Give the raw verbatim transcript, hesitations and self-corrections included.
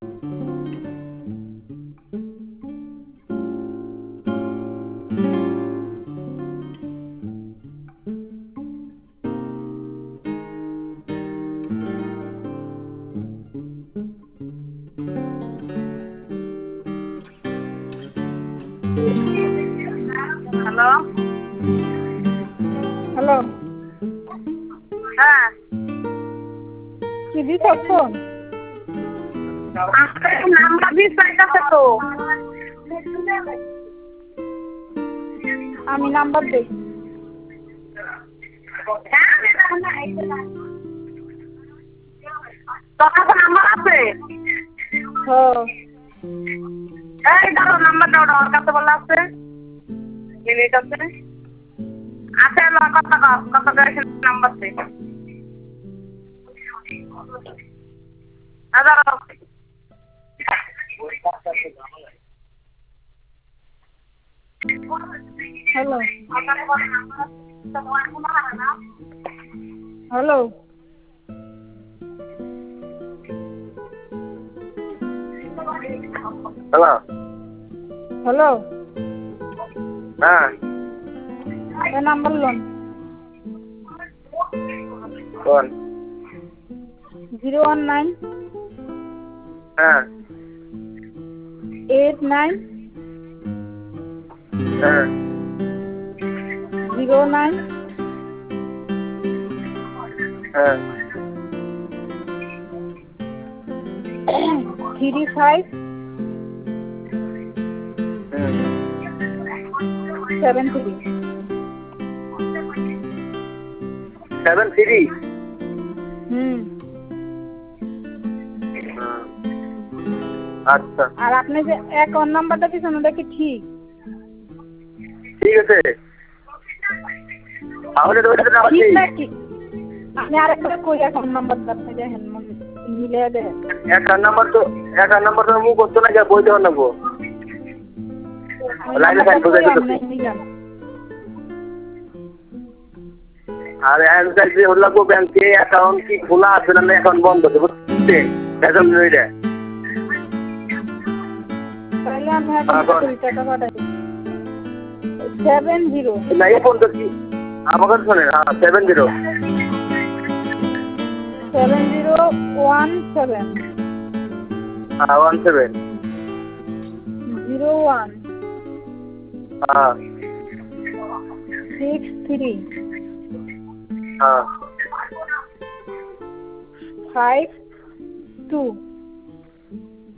Hello hello হ্যাঁ কি দিছ ফোন? নাম্বার দিস পাইতেছে তো আমি নাম্বার দেই। তোর কাছে নাম্বার আছে? হ্যাঁ এই দাও নাম্বার দাও, ওর কাছে বলা আছে মিনিট আছে আছে ল কত কত করে নাম্বার আছে হাজার হ্যালো হ্যালো হ্যালো হ্যালো হ্যাঁ এ নাম্বার লোন কোন জিরো ওয়ান নাইন হ্যাঁ এইট নাইন হ্যাঁ জিরো নাইন হ্যাঁ three five seven three seven three হুম আচ্ছা আর আপনি যে অ্যাকাউন্ট নাম্বারটা দিয়েছেন ওটা কি ঠিক? ঠিক আছে তাহলে তো ওইটা নাম্বার ঠিক ঠিক নাকি? আপনি আরেকবার কই অ্যাকাউন্ট নাম্বারটা আপনি দেখেন মিলে দেখেন। একার নাম্বার তো একার নাম্বার তো মু করতে না যা বই দেওয়া নেবো আমি লাইনে নাম্বারটা সাইড বোঝাই কই তো আপনি দিলাম। আর অ্যান্সার যে হল লাগবো ব্যাংকে অ্যাকাউন্ট কি খোলা আছে না অ্যাকাউন্ট বন্ধ আছে বুঝতে এখন রইলে তাহলে আমি এখন কুড়ি টাকা পাঠাই সেভেন জিরো না এই ফোন তো কি আমাকে শোনেন হ্যাঁ seven zero seven zero one seven হ্যাঁ ওয়ান সেভেন জিরো ওয়ান হ্যাঁ সিক্স থ্রি হ্যাঁ ফাইভ টু